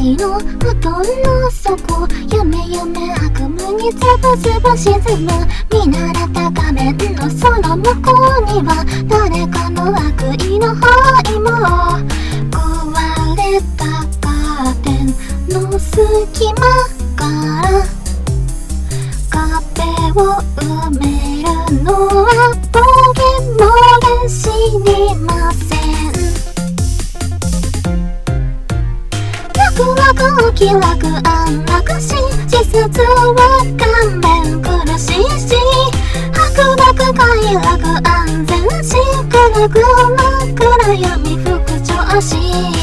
いの布団の底、やめやめ悪夢につぶつぶ沈む。見慣れた画面のその向こうには誰かの悪意の包囲も。壊れたカーテンの隙間から壁を埋めるのはボケもげ知りません。楽々気楽安楽し、自殺は勘弁苦しいし、白濁快楽安全し、暗く真っ暗闇復調し。